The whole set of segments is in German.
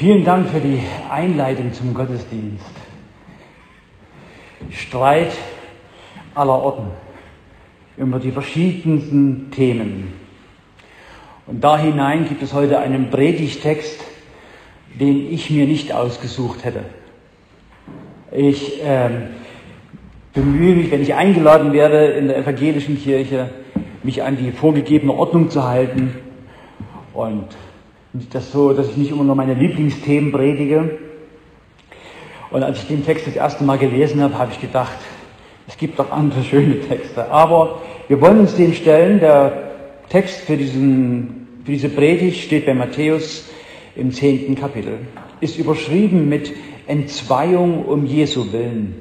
Vielen Dank für die Einleitung zum Gottesdienst. Streit aller Orten über die verschiedensten Themen. Und da hinein gibt es heute einen Predigtext, den ich mir nicht ausgesucht hätte. Ich bemühe mich, wenn ich eingeladen werde in der evangelischen Kirche, mich an die vorgegebene Ordnung zu halten und das so, dass ich nicht immer nur meine Lieblingsthemen predige. Und als ich den Text das erste Mal gelesen habe, habe ich gedacht, es gibt doch andere schöne Texte. Aber wir wollen uns dem stellen. Der Text für diese Predigt steht bei Matthäus im 10. Kapitel. Ist überschrieben mit Entzweiung um Jesu willen.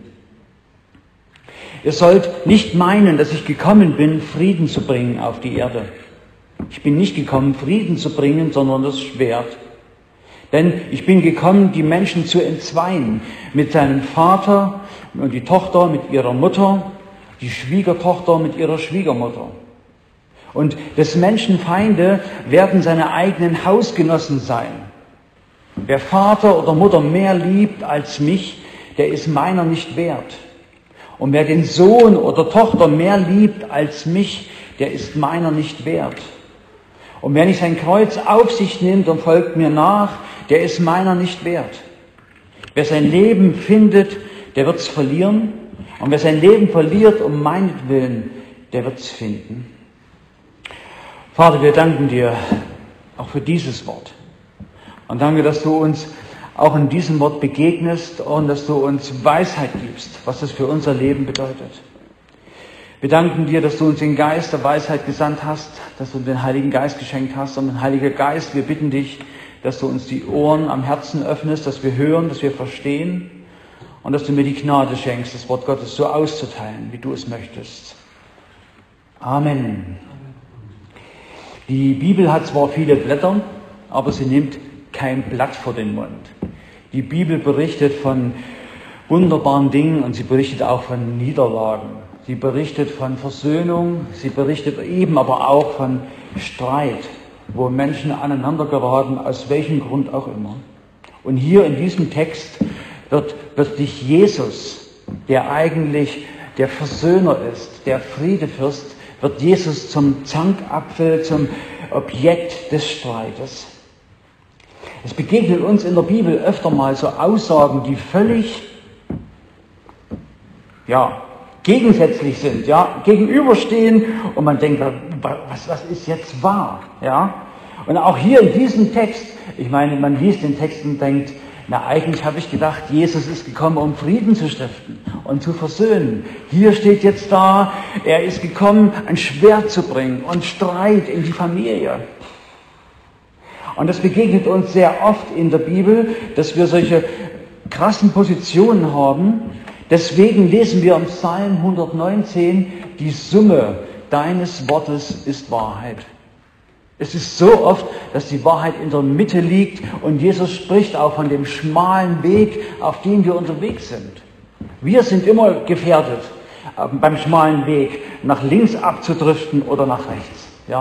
Ihr sollt nicht meinen, dass ich gekommen bin, Frieden zu bringen auf die Erde. Ich bin nicht gekommen, Frieden zu bringen, sondern das Schwert. Denn ich bin gekommen, die Menschen zu entzweien. Mit seinem Vater und die Tochter mit ihrer Mutter, die Schwiegertochter mit ihrer Schwiegermutter. Und des Menschen Feinde werden seine eigenen Hausgenossen sein. Wer Vater oder Mutter mehr liebt als mich, der ist meiner nicht wert. Und wer den Sohn oder Tochter mehr liebt als mich, der ist meiner nicht wert. Und wer nicht sein Kreuz auf sich nimmt und folgt mir nach, der ist meiner nicht wert. Wer sein Leben findet, der wird es verlieren. Und wer sein Leben verliert um meinetwillen, der wird es finden. Vater, wir danken dir auch für dieses Wort. Und danke, dass du uns auch in diesem Wort begegnest und dass du uns Weisheit gibst, was das für unser Leben bedeutet. Wir danken dir, dass du uns den Geist der Weisheit gesandt hast, dass du den Heiligen Geist geschenkt hast. Und Heiliger Geist, wir bitten dich, dass du uns die Ohren am Herzen öffnest, dass wir hören, dass wir verstehen und dass du mir die Gnade schenkst, das Wort Gottes so auszuteilen, wie du es möchtest. Amen. Die Bibel hat zwar viele Blätter, aber sie nimmt kein Blatt vor den Mund. Die Bibel berichtet von wunderbaren Dingen und sie berichtet auch von Niederlagen. Sie berichtet von Versöhnung, sie berichtet eben aber auch von Streit, wo Menschen aneinander geraten, aus welchem Grund auch immer. Und hier in diesem Text wird sich Jesus, der eigentlich der Versöhner ist, der Friedefürst, wird Jesus zum Zankapfel, zum Objekt des Streites. Es begegnet uns in der Bibel öfter mal so Aussagen, die völlig, gegensätzlich sind, gegenüberstehen und man denkt, was ist jetzt wahr, Und auch hier in diesem Text, ich meine, man liest den Text und denkt, eigentlich habe ich gedacht, Jesus ist gekommen, um Frieden zu stiften und zu versöhnen. Hier steht jetzt da, er ist gekommen, ein Schwert zu bringen und Streit in die Familie. Und das begegnet uns sehr oft in der Bibel, dass wir solche krassen Positionen haben. Deswegen lesen wir im Psalm 119, die Summe deines Wortes ist Wahrheit. Es ist so oft, dass die Wahrheit in der Mitte liegt und Jesus spricht auch von dem schmalen Weg, auf dem wir unterwegs sind. Wir sind immer gefährdet, beim schmalen Weg nach links abzudriften oder nach rechts.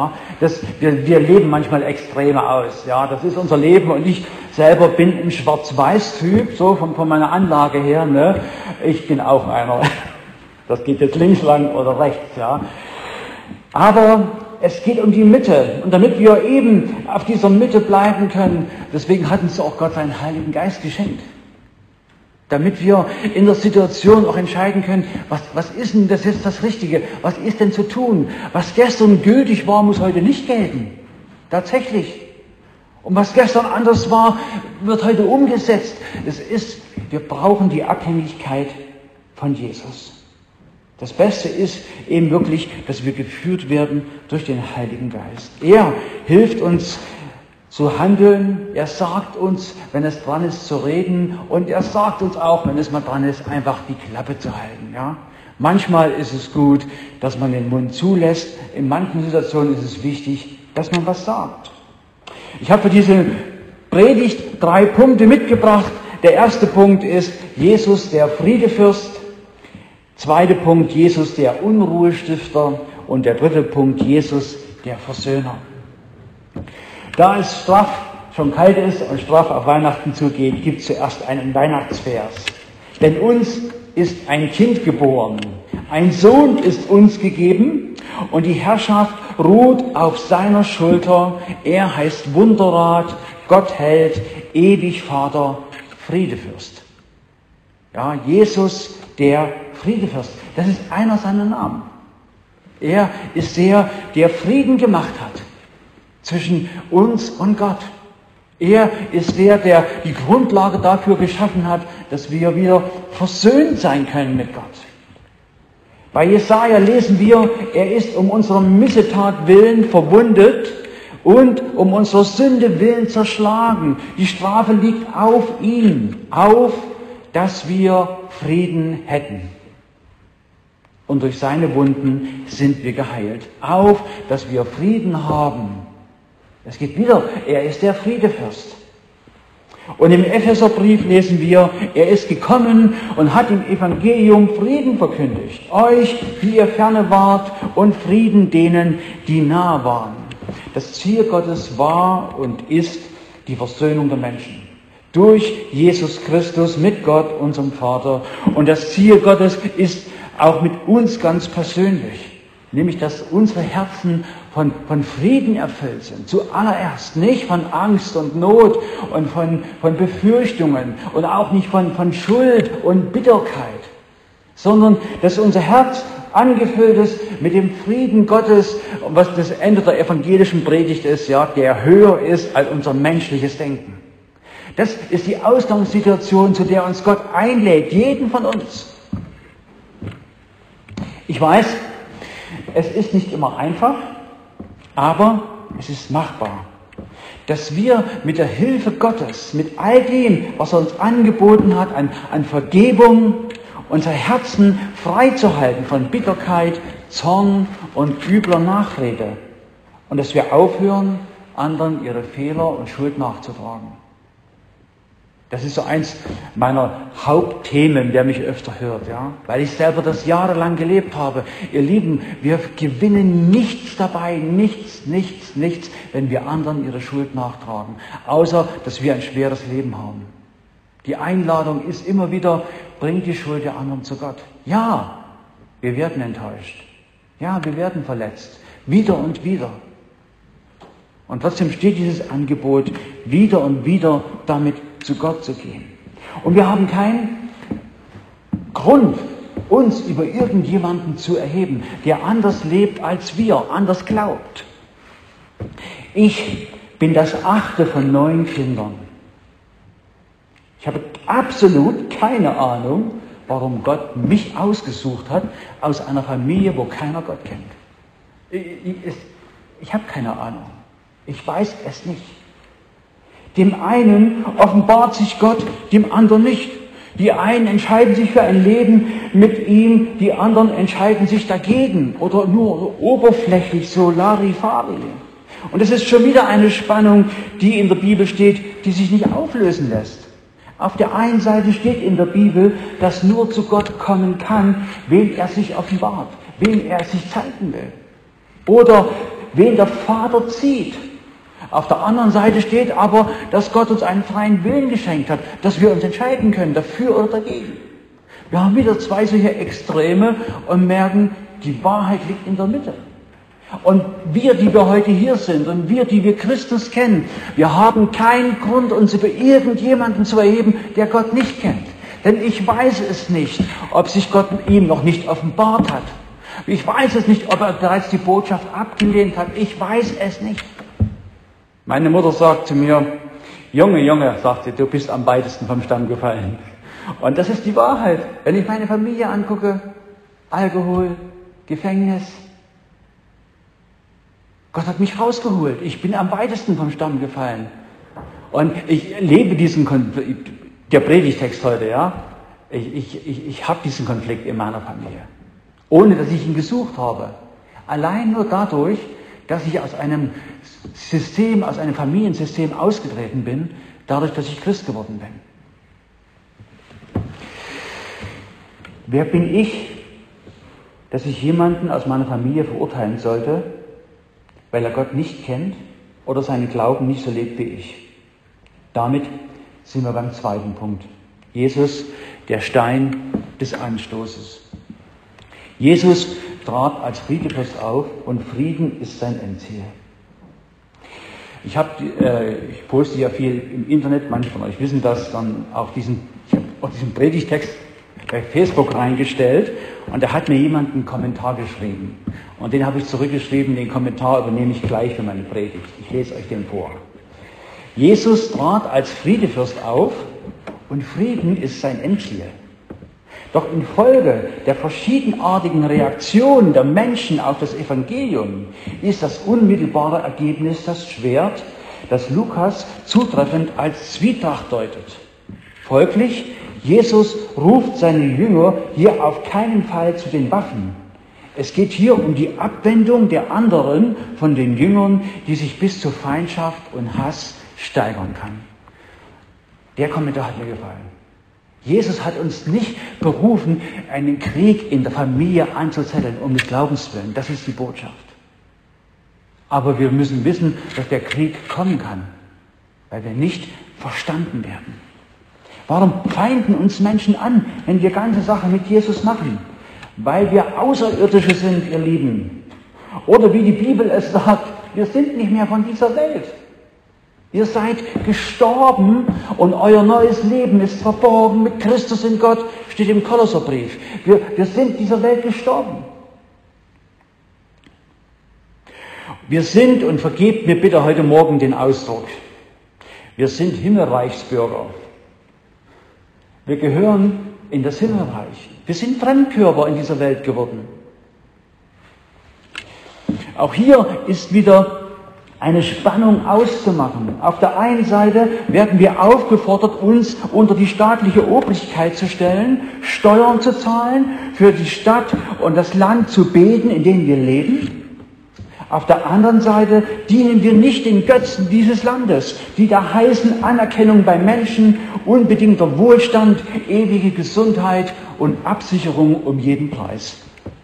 Wir leben manchmal Extreme aus. Das ist unser Leben und ich selber bin ein Schwarz-Weiß-Typ, so von meiner Anlage her. Ne? Ich bin auch einer. Das geht jetzt links lang oder rechts. Aber es geht um die Mitte. Und damit wir eben auf dieser Mitte bleiben können, deswegen hat uns auch Gott seinen Heiligen Geist geschenkt. Damit wir in der Situation auch entscheiden können, was ist denn das jetzt das Richtige? Was ist denn zu tun? Was gestern gültig war, muss heute nicht gelten. Tatsächlich. Und was gestern anders war, wird heute umgesetzt. Wir brauchen die Abhängigkeit von Jesus. Das Beste ist eben wirklich, dass wir geführt werden durch den Heiligen Geist. Er hilft uns zu handeln. Er sagt uns, wenn es dran ist, zu reden. Und er sagt uns auch, wenn es mal dran ist, einfach die Klappe zu halten. Manchmal ist es gut, dass man den Mund zulässt. In manchen Situationen ist es wichtig, dass man was sagt. Ich habe für diese Predigt 3 Punkte mitgebracht. Der erste Punkt ist Jesus, der Friedefürst. Zweiter Punkt, Jesus, der Unruhestifter. Und der dritte Punkt, Jesus, der Versöhner. Da es straff schon kalt ist und straff auf Weihnachten zugeht, gibt es zuerst einen Weihnachtsvers. Denn uns ist ein Kind geboren, ein Sohn ist uns gegeben und die Herrschaft ruht auf seiner Schulter. Er heißt Wunderrat, Gott hält, ewig Vater, Friedefürst. Ja, Jesus, der Friedefürst. Das ist einer seiner Namen. Er ist der, der Frieden gemacht hat zwischen uns und Gott. Er ist der, der die Grundlage dafür geschaffen hat, dass wir wieder versöhnt sein können mit Gott. Bei Jesaja lesen wir, er ist um unserer Missetat willen verwundet und um unserer Sünde willen zerschlagen. Die Strafe liegt auf ihm, auf, dass wir Frieden hätten. Und durch seine Wunden sind wir geheilt. Auf, dass wir Frieden haben. Es geht wieder, er ist der Friedefürst. Und im Epheserbrief lesen wir, er ist gekommen und hat im Evangelium Frieden verkündigt. Euch, die ihr ferne wart, und Frieden denen, die nah waren. Das Ziel Gottes war und ist die Versöhnung der Menschen. Durch Jesus Christus mit Gott, unserem Vater. Und das Ziel Gottes ist auch mit uns ganz persönlich. Nämlich, dass unsere Herzen von Frieden erfüllt sind. Zuallererst nicht von Angst und Not und von Befürchtungen und auch nicht von Schuld und Bitterkeit, sondern dass unser Herz angefüllt ist mit dem Frieden Gottes, was das Ende der evangelischen Predigt ist, ja, der höher ist als unser menschliches Denken. Das ist die Ausgangssituation, zu der uns Gott einlädt, jeden von uns. Ich weiß, es ist nicht immer einfach, aber es ist machbar, dass wir mit der Hilfe Gottes, mit all dem, was er uns angeboten hat, an Vergebung, unser Herzen freizuhalten von Bitterkeit, Zorn und übler Nachrede. Und dass wir aufhören, anderen ihre Fehler und Schuld nachzutragen. Das ist so eins meiner Hauptthemen, wer mich öfter hört, ja, weil ich selber das jahrelang gelebt habe. Ihr Lieben, wir gewinnen nichts dabei, nichts, wenn wir anderen ihre Schuld nachtragen, außer dass wir ein schweres Leben haben. Die Einladung ist immer wieder, bringt die Schuld der anderen zu Gott. Ja, wir werden enttäuscht. Ja, wir werden verletzt. Wieder und wieder. Und trotzdem steht dieses Angebot, wieder und wieder damit zu Gott zu gehen. Und wir haben keinen Grund, uns über irgendjemanden zu erheben, der anders lebt als wir, anders glaubt. Ich bin das 8. von 9 Kindern. Ich habe absolut keine Ahnung, warum Gott mich ausgesucht hat aus einer Familie, wo keiner Gott kennt. Ich habe keine Ahnung. Ich weiß es nicht. Dem einen offenbart sich Gott, dem anderen nicht. Die einen entscheiden sich für ein Leben mit ihm, die anderen entscheiden sich dagegen oder nur oberflächlich, so Larifari. Und es ist schon wieder eine Spannung, die in der Bibel steht, die sich nicht auflösen lässt. Auf der einen Seite steht in der Bibel, dass nur zu Gott kommen kann, wen er sich offenbart, wen er sich zeigen will. Oder wen der Vater zieht. Auf der anderen Seite steht aber, dass Gott uns einen freien Willen geschenkt hat, dass wir uns entscheiden können, dafür oder dagegen. Wir haben wieder zwei solche Extreme und merken, die Wahrheit liegt in der Mitte. Und wir, die wir heute hier sind und wir, die wir Christus kennen, wir haben keinen Grund, uns über irgendjemanden zu erheben, der Gott nicht kennt. Denn ich weiß es nicht, ob sich Gott ihm noch nicht offenbart hat. Ich weiß es nicht, ob er bereits die Botschaft abgelehnt hat. Ich weiß es nicht. Meine Mutter sagt zu mir, Junge, sagt sie, du bist am weitesten vom Stamm gefallen. Und das ist die Wahrheit. Wenn ich meine Familie angucke, Alkohol, Gefängnis, Gott hat mich rausgeholt. Ich bin am weitesten vom Stamm gefallen. Und ich lebe diesen Konflikt, der Predigtext heute, ja. Ich habe diesen Konflikt in meiner Familie. Ohne, dass ich ihn gesucht habe. Allein nur dadurch, dass ich aus einem System, aus einem Familiensystem ausgetreten bin, dadurch, dass ich Christ geworden bin. Wer bin ich, dass ich jemanden aus meiner Familie verurteilen sollte, weil er Gott nicht kennt oder seinen Glauben nicht so lebt wie ich? Damit sind wir beim zweiten Punkt. Jesus, der Stein des Anstoßes. Jesus trat als Friedefürst auf und Frieden ist sein Endziel. Ich poste ja viel im Internet, manche von euch wissen das, dann ich habe auch diesen Predigtext bei Facebook reingestellt und da hat mir jemand einen Kommentar geschrieben. Und den habe ich zurückgeschrieben, den Kommentar übernehme ich gleich für meine Predigt. Ich lese euch den vor. Jesus trat als Friedefürst auf und Frieden ist sein Endziel. Doch infolge der verschiedenartigen Reaktionen der Menschen auf das Evangelium ist das unmittelbare Ergebnis das Schwert, das Lukas zutreffend als Zwietracht deutet. Folglich, Jesus ruft seine Jünger hier auf keinen Fall zu den Waffen. Es geht hier um die Abwendung der anderen von den Jüngern, die sich bis zur Feindschaft und Hass steigern kann. Der Kommentar hat mir gefallen. Jesus hat uns nicht berufen, einen Krieg in der Familie anzuzetteln, um des Glaubens willen. Das ist die Botschaft. Aber wir müssen wissen, dass der Krieg kommen kann, weil wir nicht verstanden werden. Warum feinden uns Menschen an, wenn wir ganze Sachen mit Jesus machen? Weil wir Außerirdische sind, ihr Lieben. Oder wie die Bibel es sagt, wir sind nicht mehr von dieser Welt. Ihr seid gestorben und euer neues Leben ist verborgen mit Christus in Gott, steht im Kolosserbrief. Wir sind dieser Welt gestorben. Wir sind, und vergebt mir bitte heute Morgen den Ausdruck, wir sind Himmelreichsbürger. Wir gehören in das Himmelreich. Wir sind Fremdkörper in dieser Welt geworden. Auch hier ist wieder eine Spannung auszumachen. Auf der einen Seite werden wir aufgefordert, uns unter die staatliche Obrigkeit zu stellen, Steuern zu zahlen, für die Stadt und das Land zu beten, in dem wir leben. Auf der anderen Seite dienen wir nicht den Götzen dieses Landes, die da heißen Anerkennung bei Menschen, unbedingter Wohlstand, ewige Gesundheit und Absicherung um jeden Preis.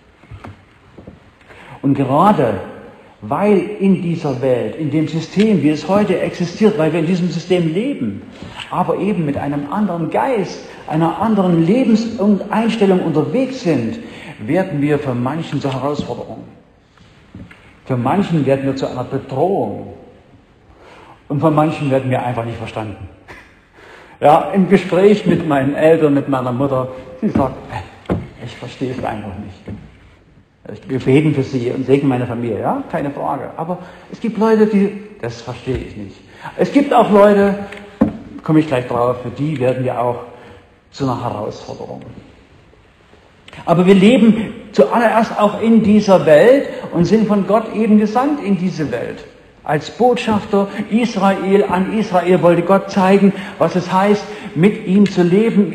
Und gerade weil in dieser Welt, in dem System, wie es heute existiert, weil wir in diesem System leben, aber eben mit einem anderen Geist, einer anderen Lebenseinstellung unterwegs sind, werden wir für manchen zur Herausforderung. Für manchen werden wir zu einer Bedrohung. Und von manchen werden wir einfach nicht verstanden. Ja, im Gespräch mit meinen Eltern, mit meiner Mutter, sie sagt, ich verstehe es einfach nicht. Wir beten für sie und segnen meine Familie, ja, keine Frage. Aber es gibt Leute, das verstehe ich nicht. Es gibt auch Leute, komme ich gleich drauf, für die werden wir auch zu einer Herausforderung. Aber wir leben zuallererst auch in dieser Welt und sind von Gott eben gesandt in diese Welt. Als Botschafter an Israel wollte Gott zeigen, was es heißt, mit ihm zu leben.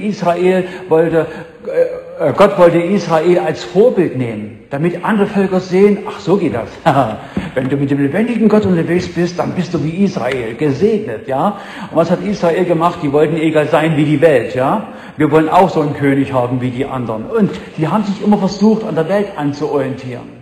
Gott wollte Israel als Vorbild nehmen, damit andere Völker sehen, ach, so geht das. Wenn du mit dem lebendigen Gott unterwegs bist, dann bist du wie Israel, gesegnet, ja. Und was hat Israel gemacht? Die wollten egal sein wie die Welt, ja. Wir wollen auch so einen König haben wie die anderen. Und die haben sich immer versucht, an der Welt anzuorientieren.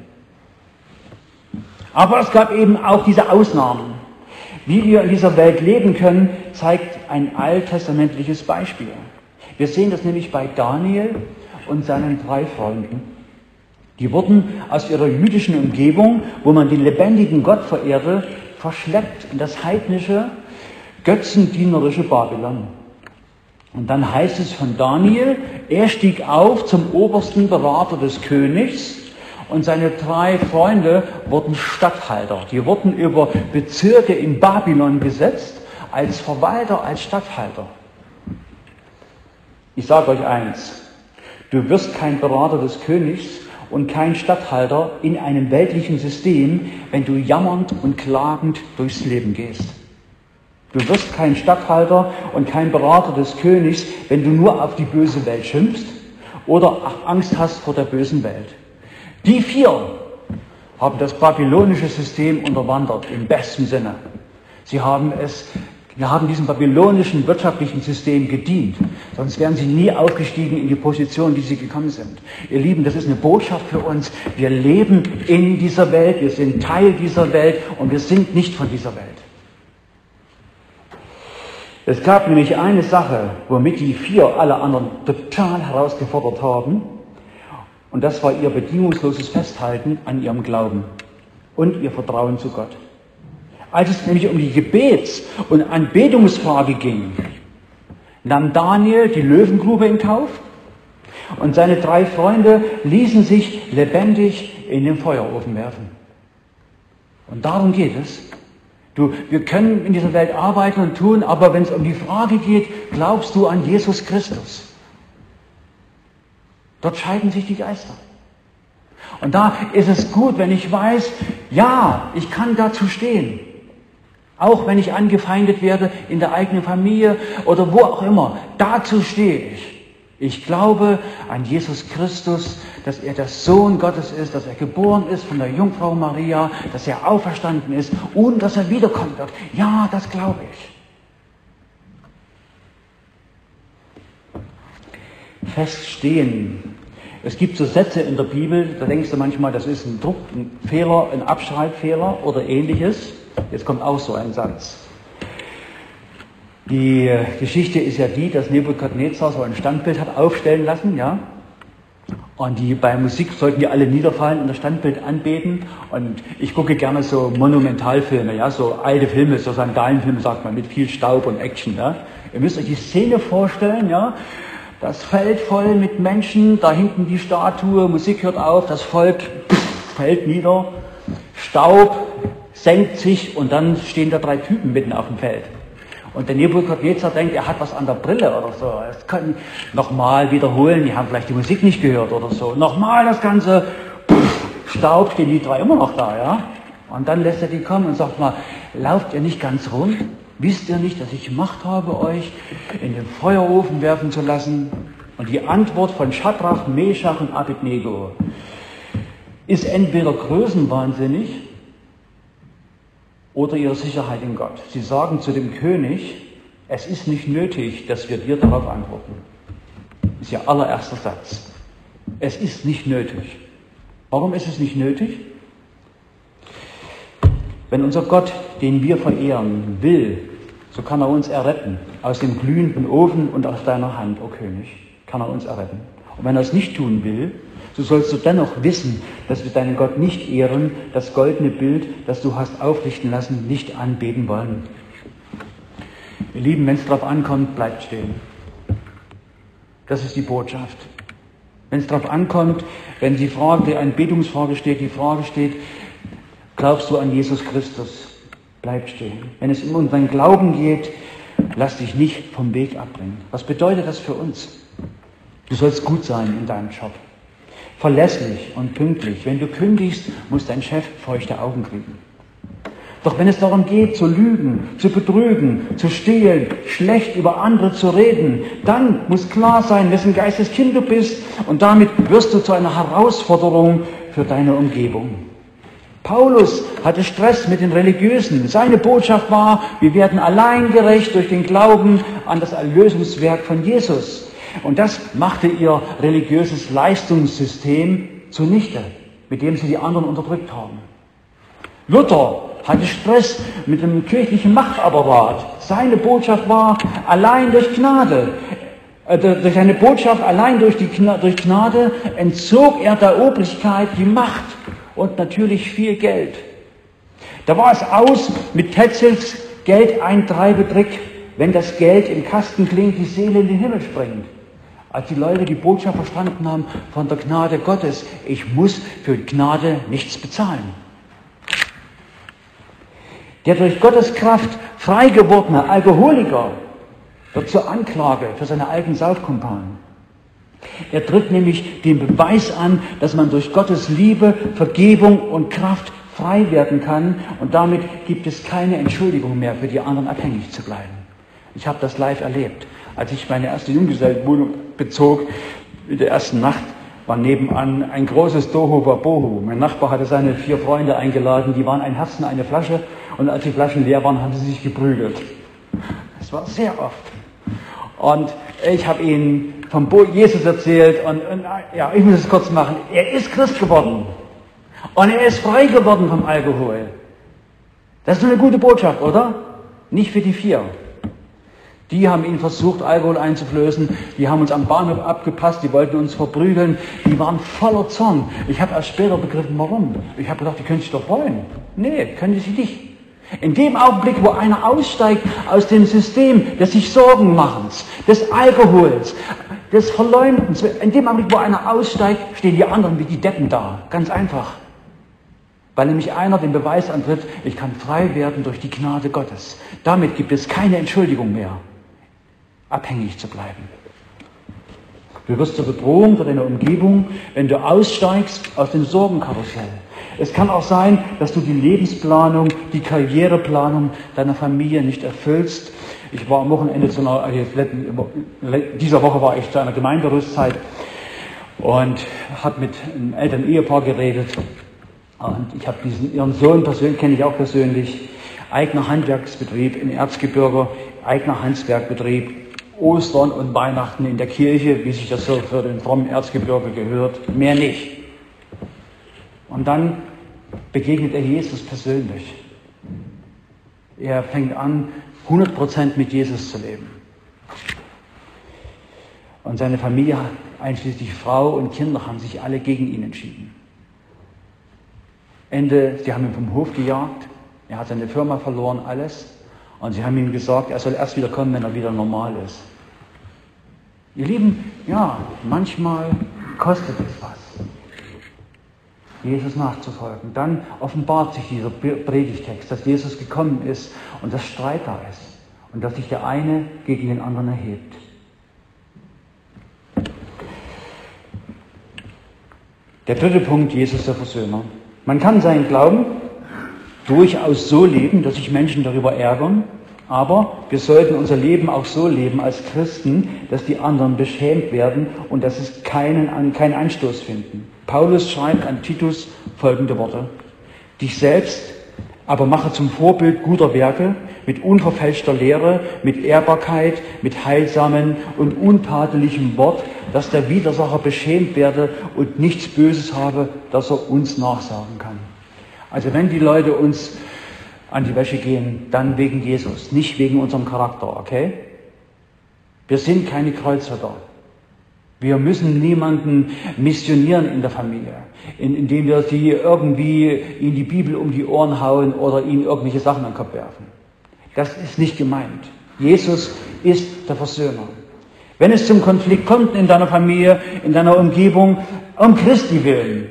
Aber es gab eben auch diese Ausnahmen. Wie wir in dieser Welt leben können, zeigt ein alttestamentliches Beispiel. Wir sehen das nämlich bei Daniel und seinen 3 Freunden. Die wurden aus ihrer jüdischen Umgebung, wo man den lebendigen Gott verehrte, verschleppt in das heidnische, götzendienerische Babylon. Und dann heißt es von Daniel, er stieg auf zum obersten Berater des Königs und seine 3 Freunde wurden Statthalter. Die wurden über Bezirke in Babylon gesetzt, als Verwalter, als Statthalter. Ich sage euch eins, du wirst kein Berater des Königs und kein Statthalter in einem weltlichen System, wenn du jammernd und klagend durchs Leben gehst. Du wirst kein Statthalter und kein Berater des Königs, wenn du nur auf die böse Welt schimpfst oder Angst hast vor der bösen Welt. Die 4 haben das babylonische System unterwandert, im besten Sinne. Sie haben diesem babylonischen wirtschaftlichen System gedient. Sonst wären sie nie aufgestiegen in die Position, die sie gekommen sind. Ihr Lieben, das ist eine Botschaft für uns. Wir leben in dieser Welt, wir sind Teil dieser Welt und wir sind nicht von dieser Welt. Es gab nämlich eine Sache, womit die 4 alle anderen total herausgefordert haben. Und das war ihr bedingungsloses Festhalten an ihrem Glauben und ihr Vertrauen zu Gott. Als es nämlich um die Gebets- und Anbetungsfrage ging, nahm Daniel die Löwengrube in Kauf und seine 3 Freunde ließen sich lebendig in den Feuerofen werfen. Und darum geht es. Wir können in dieser Welt arbeiten und tun, aber wenn es um die Frage geht, glaubst du an Jesus Christus? Dort scheiden sich die Geister. Und da ist es gut, wenn ich weiß, ja, ich kann dazu stehen. Auch wenn ich angefeindet werde in der eigenen Familie oder wo auch immer, dazu stehe ich. Ich glaube an Jesus Christus, dass er der Sohn Gottes ist, dass er geboren ist von der Jungfrau Maria, dass er auferstanden ist und dass er wiederkommen wird. Ja, das glaube ich. Feststehen. Es gibt so Sätze in der Bibel, da denkst du manchmal, das ist ein Druckfehler, ein Abschreibfehler oder ähnliches. Jetzt kommt auch so ein Satz. Die Geschichte ist ja die, dass Nebukadnezar so ein Standbild hat aufstellen lassen, ja. Und bei Musik sollten die alle niederfallen und das Standbild anbeten. Und ich gucke gerne so Monumentalfilme, ja, so alte Filme, so Sandalenfilme, sagt man, mit viel Staub und Action, ja. Ihr müsst euch die Szene vorstellen, ja. Das Feld voll mit Menschen, da hinten die Statue, Musik hört auf, das Volk fällt nieder, Staub senkt sich und dann stehen da 3 Typen mitten auf dem Feld. Und der Nebukadnezar denkt, er hat was an der Brille oder so. Das kann nochmal wiederholen, die haben vielleicht die Musik nicht gehört oder so. Nochmal das ganze Staub, stehen die 3 immer noch da, ja. Und dann lässt er die kommen und sagt mal, lauft ihr nicht ganz rund? Wisst ihr nicht, dass ich Macht habe, euch in den Feuerofen werfen zu lassen? Und die Antwort von Schadrach, Meschach und Abednego ist entweder größenwahnsinnig oder ihre Sicherheit in Gott. Sie sagen zu dem König, es ist nicht nötig, dass wir dir darauf antworten. Das ist ihr allererster Satz. Es ist nicht nötig. Warum ist es nicht nötig? Wenn unser Gott, den wir verehren, will, so kann er uns erretten. Aus dem glühenden Ofen und aus deiner Hand, o König, kann er uns erretten. Und wenn er es nicht tun will, so sollst du dennoch wissen, dass wir deinen Gott nicht ehren, das goldene Bild, das du hast aufrichten lassen, nicht anbeten wollen. Ihr Lieben, wenn es darauf ankommt, bleibt stehen. Das ist die Botschaft. Wenn es darauf ankommt, wenn die Anbetungsfrage steht, die Frage steht, glaubst du an Jesus Christus? Bleib stehen. Wenn es um unseren Glauben geht, lass dich nicht vom Weg abbringen. Was bedeutet das für uns? Du sollst gut sein in deinem Job. Verlässlich und pünktlich. Wenn du kündigst, muss dein Chef feuchte Augen kriegen. Doch wenn es darum geht, zu lügen, zu betrügen, zu stehlen, schlecht über andere zu reden, dann muss klar sein, wessen Geisteskind du bist und damit wirst du zu einer Herausforderung für deine Umgebung. Paulus hatte Stress mit den Religiösen. Seine Botschaft war, wir werden allein gerecht durch den Glauben an das Erlösungswerk von Jesus. Und das machte ihr religiöses Leistungssystem zunichte, mit dem sie die anderen unterdrückt haben. Luther hatte Stress mit dem kirchlichen Machtapparat. Seine Botschaft war, allein durch Gnade, durch seine Botschaft allein durch Gnade entzog er der Obrigkeit die Macht und natürlich viel Geld. Da war es aus mit Tetzels Geldeintreibetrick, wenn das Geld im Kasten klingt, die Seele in den Himmel springt. Als die Leute die Botschaft verstanden haben von der Gnade Gottes, ich muss für Gnade nichts bezahlen. Der durch Gottes Kraft frei gewordene Alkoholiker wird zur Anklage für seine alten Saufkumpanen. Er tritt nämlich den Beweis an, dass man durch Gottes Liebe, Vergebung und Kraft frei werden kann und damit gibt es keine Entschuldigung mehr, für die anderen abhängig zu bleiben. Ich habe das live erlebt. Als ich meine erste Junggesellenwohnung bezog, in der ersten Nacht war nebenan ein großes Tohuwabohu. Mein Nachbar hatte seine 4 Freunde eingeladen, die waren ein Herzen, eine Flasche und als die Flaschen leer waren, haben sie sich geprügelt. Das war sehr oft. Und ich habe ihnen vom Jesus erzählt und ja, ich muss es kurz machen. Er ist Christ geworden und er ist frei geworden vom Alkohol. Das ist eine gute Botschaft, oder? Nicht für die 4. Die haben ihn versucht, Alkohol einzuflößen. Die haben uns am Bahnhof abgepasst. Die wollten uns verprügeln. Die waren voller Zorn. Ich habe erst später begriffen, warum. Ich habe gedacht, die können sich doch freuen. Nee, können sie nicht. In dem Augenblick, wo einer aussteigt aus dem System des sich Sorgen machens, des Alkohols, des Verleumdens, in dem Augenblick, wo einer aussteigt, stehen die anderen wie die Deppen da. Ganz einfach. Weil nämlich einer den Beweis antritt, ich kann frei werden durch die Gnade Gottes. Damit gibt es keine Entschuldigung mehr, abhängig zu bleiben. Du wirst zur Bedrohung für deine Umgebung, wenn du aussteigst aus dem Sorgenkarussell. Es kann auch sein, dass du die Lebensplanung, die Karriereplanung deiner Familie nicht erfüllst. Ich war am Wochenende dieser Woche war ich zu einer Gemeinderüstzeit und habe mit einem älteren Ehepaar geredet. Und ich habe ihren Sohn persönlich, kenne ich auch persönlich, eigener Handwerksbetrieb in Erzgebirge, eigener Handwerkbetrieb, Ostern und Weihnachten in der Kirche, wie sich das so für den frommen Erzgebirge gehört, mehr nicht. Und dann begegnet er Jesus persönlich. Er fängt an, 100% mit Jesus zu leben. Und seine Familie, einschließlich Frau und Kinder, haben sich alle gegen ihn entschieden. Sie haben ihn vom Hof gejagt, er hat seine Firma verloren, alles. Und sie haben ihm gesagt, er soll erst wieder kommen, wenn er wieder normal ist. Ihr Lieben, ja, manchmal kostet es was, Jesus nachzufolgen. Dann offenbart sich dieser Predigtext, dass Jesus gekommen ist und dass Streit da ist und dass sich der eine gegen den anderen erhebt. Der dritte Punkt, Jesus der Versöhner. Man kann seinen Glauben durchaus so leben, dass sich Menschen darüber ärgern, aber wir sollten unser Leben auch so leben als Christen, dass die anderen beschämt werden und dass es keinen Anstoß finden. Paulus schreibt an Titus folgende Worte: Dich selbst aber mache zum Vorbild guter Werke, mit unverfälschter Lehre, mit Ehrbarkeit, mit heilsamen und untadelichem Wort, dass der Widersacher beschämt werde und nichts Böses habe, dass er uns nachsagen kann. Also wenn die Leute uns an die Wäsche gehen, dann wegen Jesus, nicht wegen unserem Charakter, okay? Wir sind keine Kreuzritter. Wir müssen niemanden missionieren in der Familie, indem wir sie irgendwie in die Bibel um die Ohren hauen oder ihnen irgendwelche Sachen an den Kopf werfen. Das ist nicht gemeint. Jesus ist der Versöhner. Wenn es zum Konflikt kommt in deiner Familie, in deiner Umgebung, um Christi willen,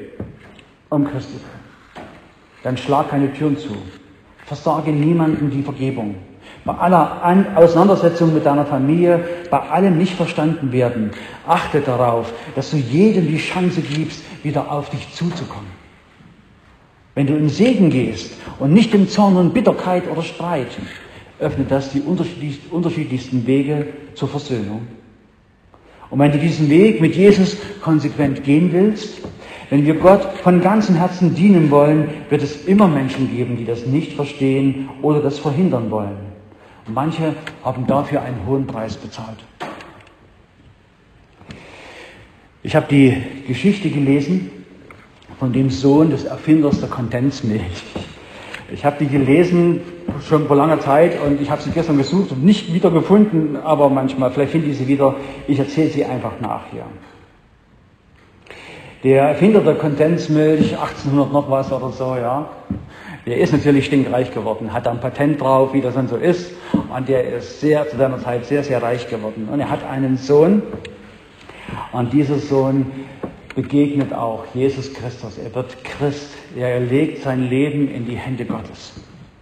dann schlag keine Türen zu. Versage niemandem die Vergebung. Bei aller Auseinandersetzung mit deiner Familie, bei allem nicht verstanden werden, achte darauf, dass du jedem die Chance gibst, wieder auf dich zuzukommen. Wenn du in Segen gehst und nicht im Zorn und Bitterkeit oder Streit, öffnet das die unterschiedlichsten Wege zur Versöhnung. Und wenn du diesen Weg mit Jesus konsequent gehen willst, wenn wir Gott von ganzem Herzen dienen wollen, wird es immer Menschen geben, die das nicht verstehen oder das verhindern wollen. Und manche haben dafür einen hohen Preis bezahlt. Ich habe die Geschichte gelesen von dem Sohn des Erfinders der Kondensmilch. Ich habe die gelesen schon vor langer Zeit und ich habe sie gestern gesucht und nicht wieder gefunden, aber manchmal, vielleicht finde ich sie wieder. Ich erzähle sie einfach nach hier. Der Erfinder der Kondensmilch, 1800 noch was oder so, ja, der ist natürlich stinkreich geworden, hat ein Patent drauf, wie das dann so ist, und der ist zu seiner Zeit sehr, sehr reich geworden. Und er hat einen Sohn, und dieser Sohn begegnet auch Jesus Christus. Er wird Christ, er legt sein Leben in die Hände Gottes.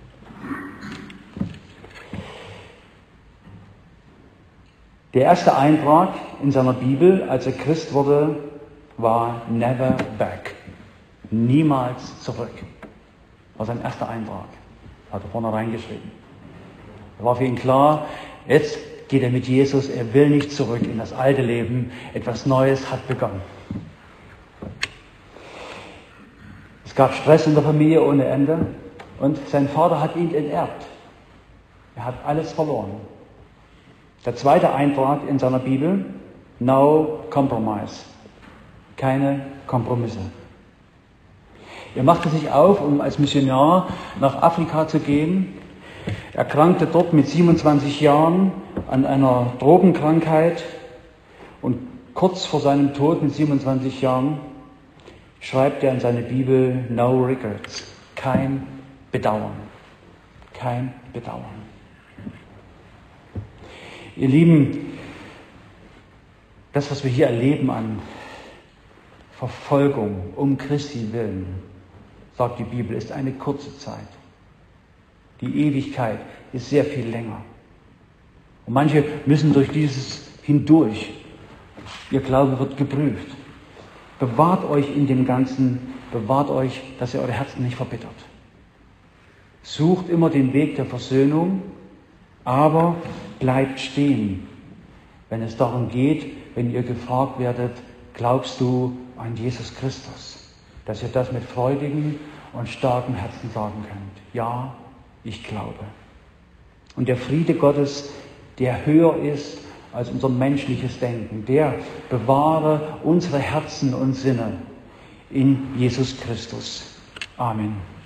Der erste Eintrag in seiner Bibel, als er Christ wurde, war never back. Niemals zurück. Das war sein erster Eintrag. Hat er vorne reingeschrieben. Da war für ihn klar, jetzt geht er mit Jesus, er will nicht zurück in das alte Leben. Etwas Neues hat begonnen. Es gab Stress in der Familie ohne Ende und sein Vater hat ihn enterbt. Er hat alles verloren. Der zweite Eintrag in seiner Bibel, no compromise. Keine Kompromisse. Er machte sich auf, um als Missionar nach Afrika zu gehen. Er erkrankte dort mit 27 Jahren an einer Drogenkrankheit und kurz vor seinem Tod mit 27 Jahren schreibt er in seine Bibel No Regrets, kein Bedauern, kein Bedauern. Ihr Lieben, das, was wir hier erleben an Verfolgung um Christi willen, sagt die Bibel, ist eine kurze Zeit. Die Ewigkeit ist sehr viel länger. Und manche müssen durch dieses hindurch. Ihr Glaube wird geprüft. Bewahrt euch in dem Ganzen, bewahrt euch, dass ihr eure Herzen nicht verbittert. Sucht immer den Weg der Versöhnung, aber bleibt stehen, wenn es darum geht, wenn ihr gefragt werdet, glaubst du an Jesus Christus? Dass ihr das mit freudigem und starkem Herzen sagen könnt. Ja, ich glaube. Und der Friede Gottes, der höher ist als unser menschliches Denken, der bewahre unsere Herzen und Sinne in Jesus Christus. Amen.